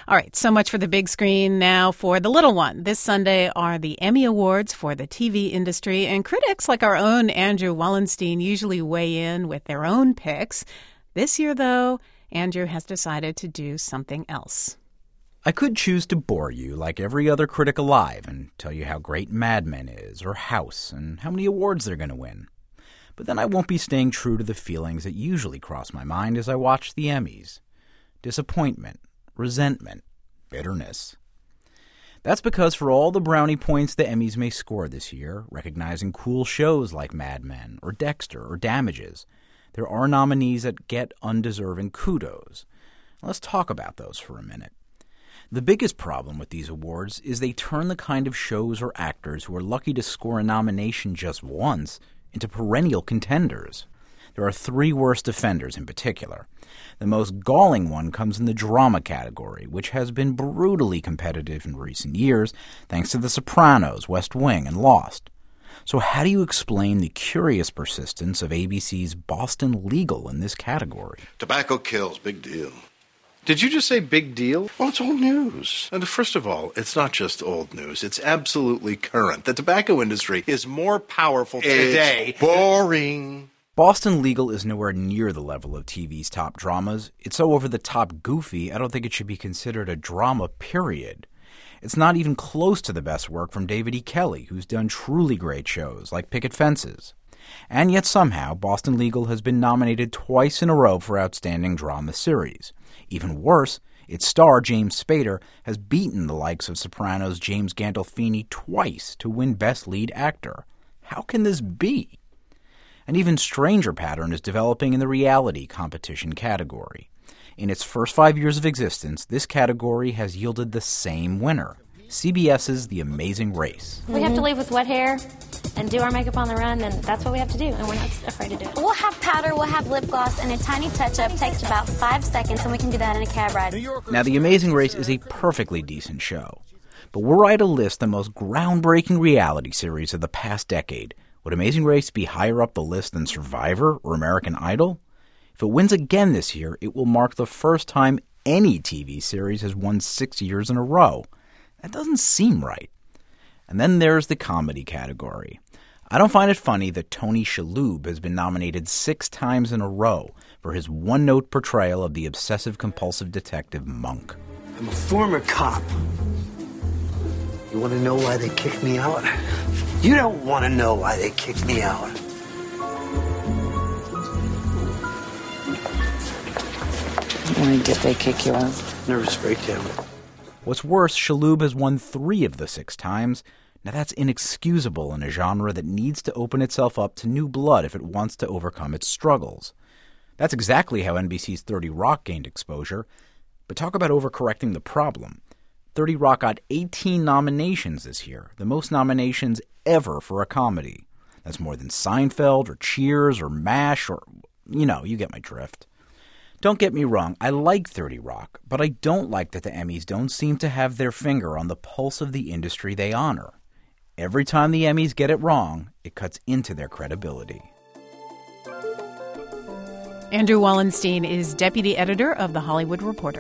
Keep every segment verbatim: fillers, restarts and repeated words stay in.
All right, so much for the big screen. Now for the little one. This Sunday are the Emmy Awards for the T V industry, and critics like our own Andrew Wallenstein usually weigh in with their own picks. This year, though, Andrew has decided to do something else. I could choose to bore you like every other critic alive and tell you how great Mad Men is, or House, and how many awards they're going to win. But then I won't be staying true to the feelings that usually cross my mind as I watch the Emmys. Disappointment, resentment, bitterness. That's because for all the brownie points the Emmys may score this year, recognizing cool shows like Mad Men, or Dexter, or Damages, there are nominees that get undeserving kudos. Let's talk about those for a minute. The biggest problem with these awards is they turn the kind of shows or actors who are lucky to score a nomination just once into perennial contenders. There are three worst offenders in particular. The most galling one comes in the drama category, which has been brutally competitive in recent years thanks to The Sopranos, West Wing, and Lost. So how do you explain the curious persistence of A B C's Boston Legal in this category? Tobacco kills, big deal. Did you just say big deal? Well, it's old news. And first of all, it's not just old news. It's absolutely current. The tobacco industry is more powerful today. It's boring. Boston Legal is nowhere near the level of T V's top dramas. It's so over-the-top goofy, I don't think it should be considered a drama, period. It's not even close to the best work from David E. Kelley, who's done truly great shows like Picket Fences. And yet somehow, Boston Legal has been nominated twice in a row for Outstanding Drama Series. Even worse, its star, James Spader, has beaten the likes of Sopranos' James Gandolfini twice to win Best Lead Actor. How can this be? An even stranger pattern is developing in the reality competition category. In its first five years of existence, this category has yielded the same winner, CBS's The Amazing Race. We have to leave with wet hair and do our makeup on the run, and that's what we have to do, and we're not afraid to do it. We'll have powder, we'll have lip gloss, and a tiny touch-up takes about five seconds, and we can do that in a cab ride. Now, The Amazing Race is a perfectly decent show. But were I to list the most groundbreaking reality series of the past decade, would Amazing Race be higher up the list than Survivor or American Idol? If it wins again this year, it will mark the first time any T V series has won six years in a row. That doesn't seem right. And then there's the comedy category. I don't find it funny that Tony Shalhoub has been nominated six times in a row for his one-note portrayal of the obsessive-compulsive detective Monk. I'm a former cop. You want to know why they kicked me out? You don't want to know why they kicked me out. Why did they kick you out? Nervous breakdown. What's worse, Shalhoub has won three of the six times. Now that's inexcusable in a genre that needs to open itself up to new blood if it wants to overcome its struggles. That's exactly how N B C's thirty Rock gained exposure. But talk about overcorrecting the problem. thirty Rock got eighteen nominations this year, the most nominations ever for a comedy. That's more than Seinfeld or Cheers or MASH or, you know, you get my drift. Don't get me wrong, I like thirty Rock, but I don't like that the Emmys don't seem to have their finger on the pulse of the industry they honor. Every time the Emmys get it wrong, it cuts into their credibility. Andrew Wallenstein is deputy editor of The Hollywood Reporter.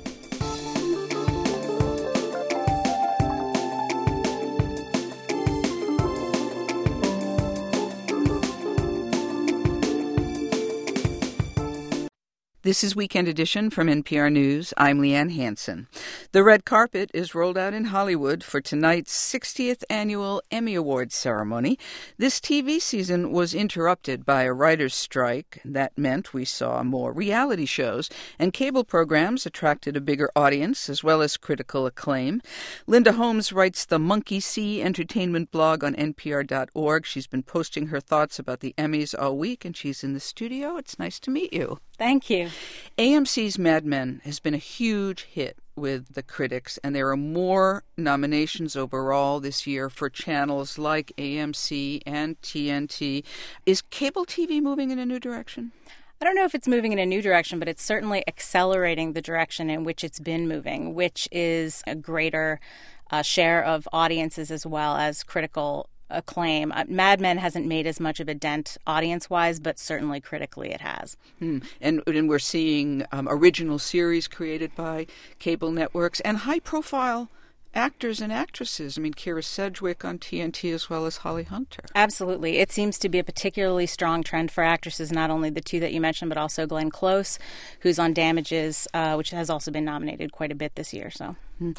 This is Weekend Edition from N P R News. I'm Leanne Hansen. The red carpet is rolled out in Hollywood for tonight's sixtieth annual Emmy Awards ceremony. This T V season was interrupted by a writer's strike. That meant we saw more reality shows, and cable programs attracted a bigger audience as well as critical acclaim. Linda Holmes writes the Monkey See entertainment blog on N P R dot org. She's been posting her thoughts about the Emmys all week, and she's in the studio. It's nice to meet you. Thank you. A M C's Mad Men has been a huge hit with the critics, and there are more nominations overall this year for channels like A M C and T N T. Is cable T V moving in a new direction? I don't know if it's moving in a new direction, but it's certainly accelerating the direction in which it's been moving, which is a greater uh, share of audiences as well as critical acclaim. Uh, Mad Men hasn't made as much of a dent audience-wise, but certainly critically it has. Hmm. And, and we're seeing um, original series created by cable networks and high-profile actors and actresses. I mean, Kira Sedgwick on T N T as well as Holly Hunter. Absolutely. It seems to be a particularly strong trend for actresses, not only the two that you mentioned, but also Glenn Close, who's on Damages, uh, which has also been nominated quite a bit this year. So,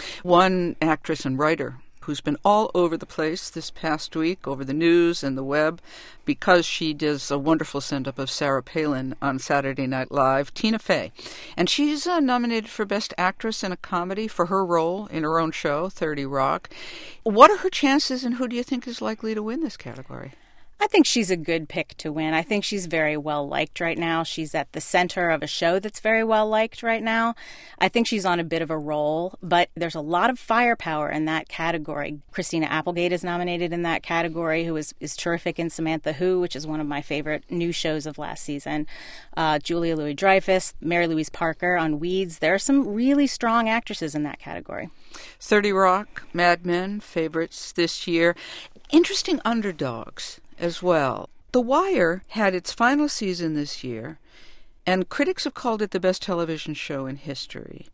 one actress and writer who's been all over the place this past week, over the news and the web, because she does a wonderful send-up of Sarah Palin on Saturday Night Live, Tina Fey. And she's uh, nominated for Best Actress in a Comedy for her role in her own show, thirty Rock. What are her chances, and who do you think is likely to win this category? I think she's a good pick to win. I think she's very well liked right now. She's at the center of a show that's very well liked right now. I think she's on a bit of a roll, but there's a lot of firepower in that category. Christina Applegate is nominated in that category, who is, is terrific in Samantha Who, which is one of my favorite new shows of last season. Uh, Julia Louis-Dreyfus, Mary Louise Parker on Weeds. There are some really strong actresses in that category. thirty Rock, Mad Men, favorites this year. Interesting underdogs as well. The Wire had its final season this year, and critics have called it the best television show in history.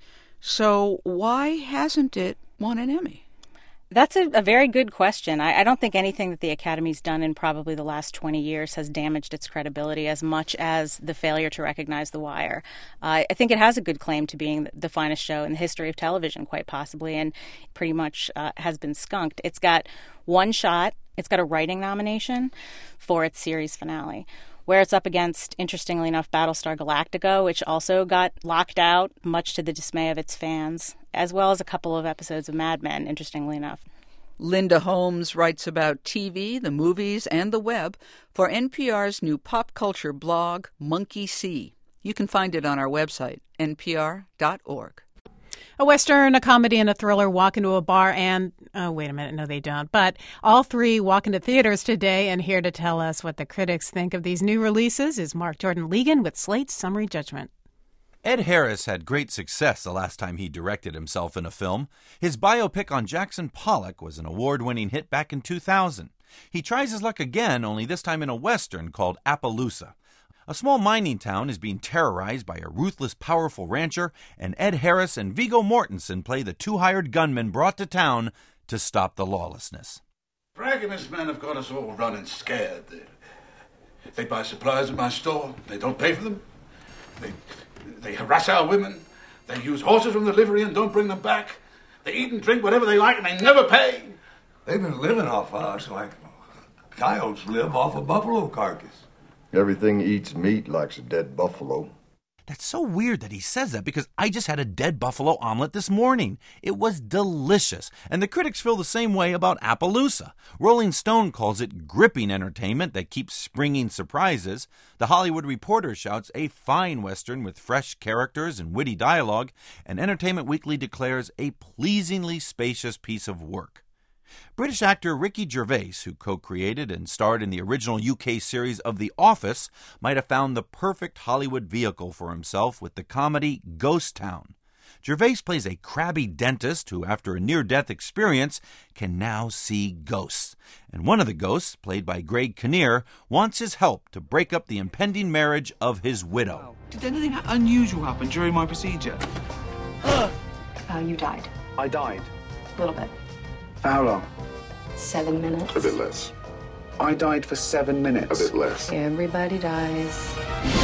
So why hasn't it won an Emmy? That's a, a very good question. I, I don't think anything that the Academy's done in probably the last twenty years has damaged its credibility as much as the failure to recognize The Wire. Uh, I think it has a good claim to being the finest show in the history of television, quite possibly, and pretty much uh, has been skunked. It's got one shot. It's got a writing nomination for its series finale, where it's up against, interestingly enough, Battlestar Galactica, which also got locked out, much to the dismay of its fans, as well as a couple of episodes of Mad Men, interestingly enough. Linda Holmes writes about T V, the movies, and the web for N P R's new pop culture blog, Monkey See. You can find it on our website, N P R dot org. A Western, a comedy, and a thriller walk into a bar and, oh, wait a minute, no, they don't. But all three walk into theaters today, and here to tell us what the critics think of these new releases is Mark Jordan Legan with Slate's Summary Judgment. Ed Harris had great success the last time he directed himself in a film. His biopic on Jackson Pollock was an award-winning hit back in two thousand. He tries his luck again, only this time in a Western called Appaloosa. A small mining town is being terrorized by a ruthless, powerful rancher, and Ed Harris and Viggo Mortensen play the two hired gunmen brought to town to stop the lawlessness. Bragg and his men have got us all running scared. They, they buy supplies at my store. They don't pay for them. They, they harass our women. They use horses from the livery and don't bring them back. They eat and drink whatever they like and they never pay. They've been living off us like coyotes live off a buffalo carcass. Everything eats meat likes a dead buffalo. That's so weird that he says that, because I just had a dead buffalo omelet this morning. It was delicious, and the critics feel the same way about Appaloosa. Rolling Stone calls it gripping entertainment that keeps springing surprises. The Hollywood Reporter shouts a fine Western with fresh characters and witty dialogue, and Entertainment Weekly declares a pleasingly spacious piece of work. British actor Ricky Gervais, who co-created and starred in the original U K series of The Office, might have found the perfect Hollywood vehicle for himself with the comedy Ghost Town. Gervais plays a crabby dentist who, after a near-death experience, can now see ghosts. And one of the ghosts, played by Greg Kinnear, wants his help to break up the impending marriage of his widow. Did anything unusual happen during my procedure? Uh, you died. I died. A little bit. How long? Seven minutes. A bit less. I died for seven minutes. A bit less. Everybody dies.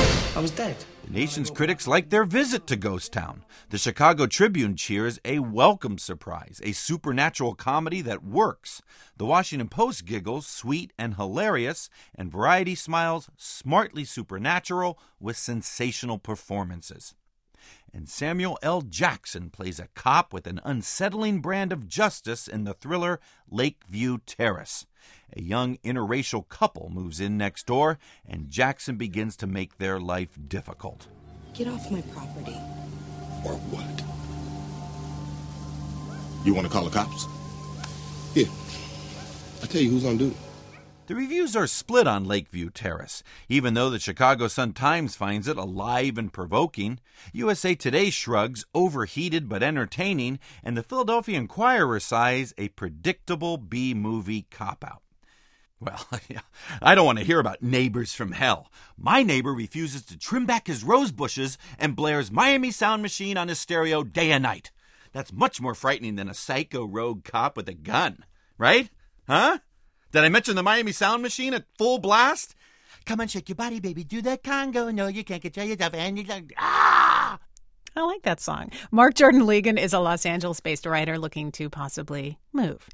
I was dead. The nation's critics like their visit to Ghost Town. The Chicago Tribune cheers a welcome surprise, a supernatural comedy that works. The Washington Post giggles sweet and hilarious, and Variety smiles smartly supernatural with sensational performances. And Samuel L. Jackson plays a cop with an unsettling brand of justice in the thriller Lakeview Terrace. A young interracial couple moves in next door, and Jackson begins to make their life difficult. Get off my property. Or what? You want to call the cops? Here, I tell you who's on duty. The reviews are split on Lakeview Terrace. Even though the Chicago Sun-Times finds it alive and provoking, U S A Today shrugs overheated but entertaining, and the Philadelphia Inquirer sighs a predictable B-movie cop-out. Well, yeah, I don't want to hear about neighbors from hell. My neighbor refuses to trim back his rose bushes and blares Miami Sound Machine on his stereo day and night. That's much more frightening than a psycho rogue cop with a gun, right? Huh? Did I mention the Miami Sound Machine at full blast? Come on, shake your body, baby. Do the Congo. No, you can't control yourself. And you're like, ah! I like that song. Mark Jordan Ligon is a Los Angeles-based writer looking to possibly move.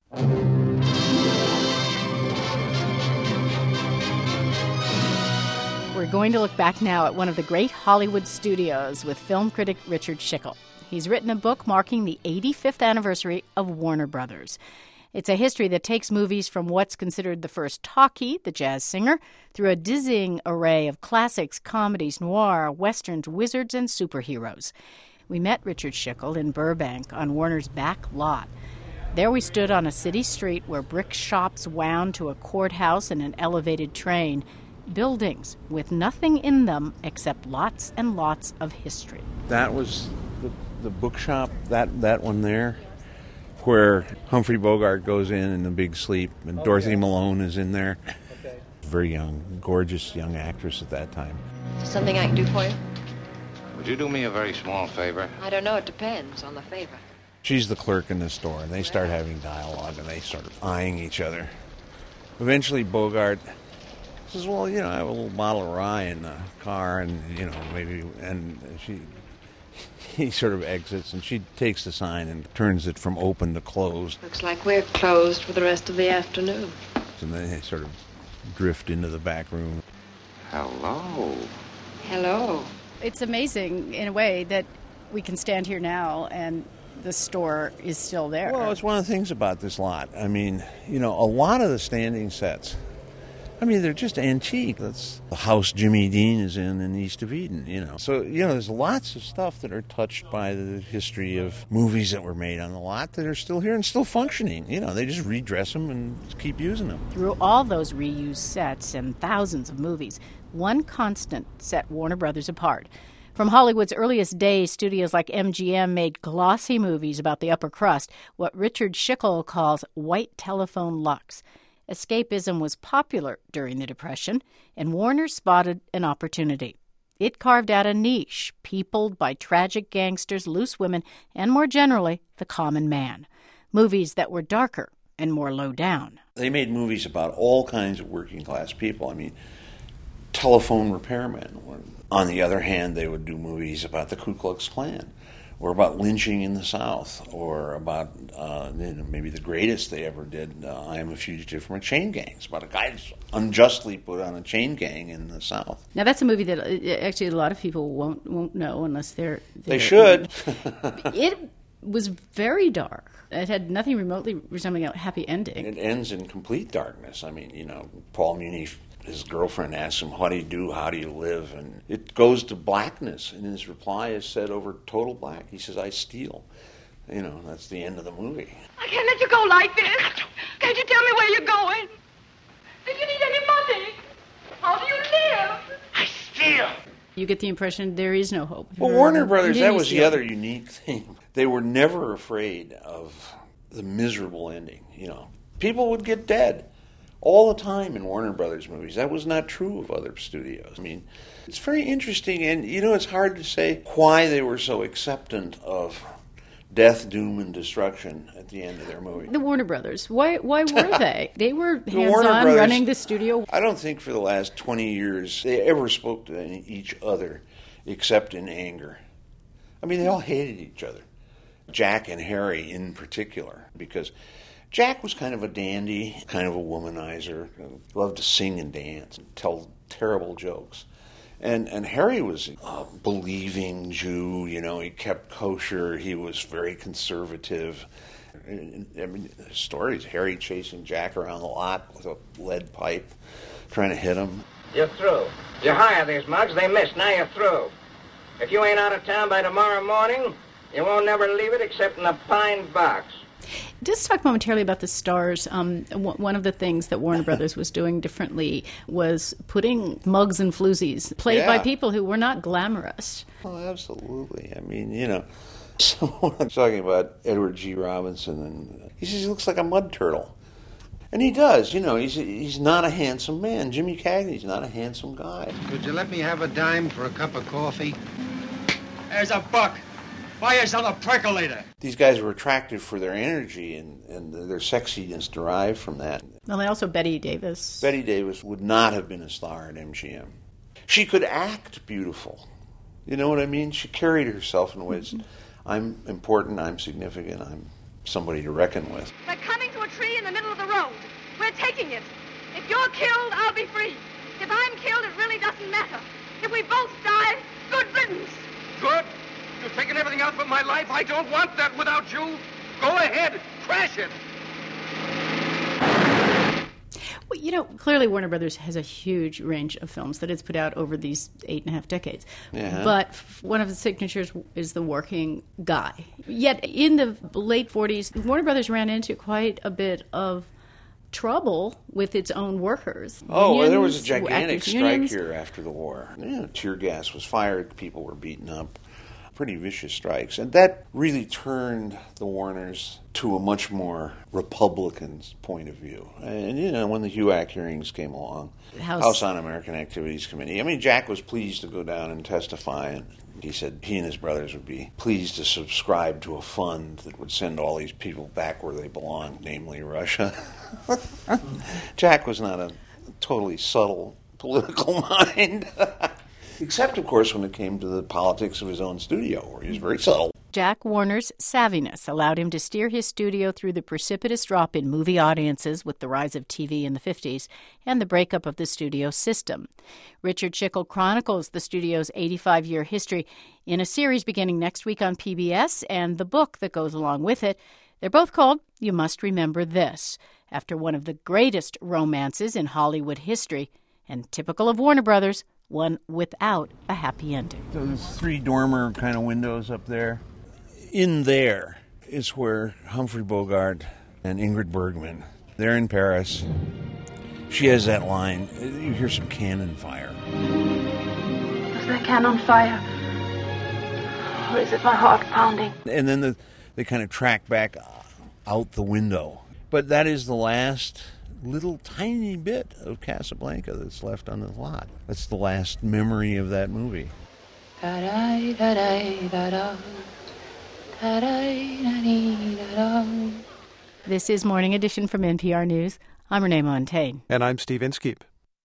We're going to look back now at one of the great Hollywood studios with film critic Richard Schickel. He's written a book marking the eighty-fifth anniversary of Warner Brothers. It's a history that takes movies from what's considered the first talkie, The Jazz Singer, through a dizzying array of classics, comedies, noir, westerns, wizards, and superheroes. We met Richard Schickel in Burbank on Warner's back lot. There we stood on a city street where brick shops wound to a courthouse and an elevated train. Buildings with nothing in them except lots and lots of history. That was the, the bookshop, that, that one there, where Humphrey Bogart goes in in The Big Sleep, and okay. Dorothy Malone is in there. Okay. Very young, gorgeous young actress at that time. Something I can do for you? Would you do me a very small favor? I don't know. It depends on the favor. She's the clerk in the store, and they start having dialogue, and they start eyeing each other. Eventually, Bogart says, well, you know, I have a little bottle of rye in the car, and, you know, maybe, and she, he sort of exits, and she takes the sign and turns it from open to closed. Looks like we're closed for the rest of the afternoon. And then they sort of drift into the back room. Hello. Hello. It's amazing, in a way, that we can stand here now and the store is still there. Well, it's one of the things about this lot. I mean, you know, a lot of the standing sets, I mean, they're just antique. That's the house Jimmy Dean is in in East of Eden, you know. So, you know, there's lots of stuff that are touched by the history of movies that were made on the lot that are still here and still functioning. You know, they just redress them and keep using them. Through all those reused sets and thousands of movies, one constant set Warner Brothers apart. From Hollywood's earliest days, studios like M G M made glossy movies about the upper crust, what Richard Schickel calls white telephone luxe. Escapism was popular during the Depression, and Warner spotted an opportunity. It carved out a niche, peopled by tragic gangsters, loose women, and more generally, the common man. Movies that were darker and more low down. They made movies about all kinds of working class people. I mean, telephone repairmen. On the other hand, they would do movies about the Ku Klux Klan, or about lynching in the South, or about uh, maybe the greatest they ever did, uh, I Am a Fugitive from a Chain Gang. It's about a guy who's unjustly put on a chain gang in the South. Now, that's a movie that uh, actually a lot of people won't won't know unless they're... they're they should. It was very dark. It had nothing remotely resembling a happy ending. It ends in complete darkness. I mean, you know, Paul Muni, his girlfriend asks him, what do you do, how do you live? And it goes to blackness, and his reply is said over total black. He says, I steal. You know, that's the end of the movie. I can't let you go like this. Can't you tell me where you're going? If you need any money, how do you live? I steal. You get the impression there is no hope. Well, Warner Brothers, that was the other unique thing. They were never afraid of the miserable ending. You know, people would get dead all the time in Warner Brothers movies. That was not true of other studios. I mean, it's very interesting, and, you know, it's hard to say why they were so acceptant of death, doom, and destruction at the end of their movie. The Warner Brothers. Why Why were they? They were hands-on running the studio. I don't think for the last twenty years they ever spoke to any, each other except in anger. I mean, they all hated each other. Jack and Harry in particular, because Jack was kind of a dandy, kind of a womanizer, loved to sing and dance and tell terrible jokes. And and Harry was a believing Jew, you know, he kept kosher, he was very conservative. I mean, stories, Harry chasing Jack around the lot with a lead pipe, trying to hit him. You're through. You hire these mugs, they missed, now you're through. If you ain't out of town by tomorrow morning, you won't never leave it except in a pine box. Just talk momentarily about the stars. Um, w- one of the things that Warner Brothers was doing differently was putting mugs and floozies played Yeah. by people who were not glamorous. Oh, absolutely. I mean, you know, someone was talking about Edward G. Robinson, and he says he looks like a mud turtle. And he does, you know, he's he's not a handsome man. Jimmy Cagney's not a handsome guy. Could you let me have a dime for a cup of coffee? There's a buck. Buy yourself a percolator. These guys were attractive for their energy, and, and their sexiness derived from that. Well, and also Betty Davis. Betty Davis would not have been a star at M G M. She could act beautiful. You know what I mean? She carried herself in ways, mm-hmm. I'm important, I'm significant, I'm somebody to reckon with. We're coming to a tree in the middle of the road. We're taking it. If you're killed, I'll be free. If I'm killed, it really doesn't matter. If we both die, good riddance. Good? You've taken everything out of my life. I don't want that without you. Go ahead. Crash it. Well, you know, clearly Warner Brothers has a huge range of films that it's put out over these eight and a half decades. Yeah. But f- one of the signatures is The Working Guy. Yet in the late forties, Warner Brothers ran into quite a bit of trouble with its own workers. Oh, unions, well, there was a gigantic strike unions. here after the war. Yeah, tear gas was fired, people were beaten up. Pretty vicious strikes. And that really turned the Warners to a much more Republican point of view. And, you know, when the HUAC hearings came along, House, House Un-American Activities Committee, I mean, Jack was pleased to go down and testify, and he said he and his brothers would be pleased to subscribe to a fund that would send all these people back where they belonged, namely Russia. Jack was not a totally subtle political mind. Except, of course, when it came to the politics of his own studio, where he was very subtle. Jack Warner's savviness allowed him to steer his studio through the precipitous drop in movie audiences with the rise of T V in the fifties and the breakup of the studio system. Richard Schickel chronicles the studio's eighty-five-year history in a series beginning next week on P B S and the book that goes along with it. They're both called You Must Remember This, after one of the greatest romances in Hollywood history, and typical of Warner Brothers, one without a happy ending. Those three dormer kind of windows up there. In there is where Humphrey Bogart and Ingrid Bergman, they're in Paris. She has that line, you hear some cannon fire. Is there cannon fire? Or is it my heart pounding? And then the, they kind of track back out the window. But that is the last little tiny bit of Casablanca that's left on the lot. That's the last memory of that movie. This is Morning Edition from N P R News. I'm Renee Montagne. And I'm Steve Inskeep.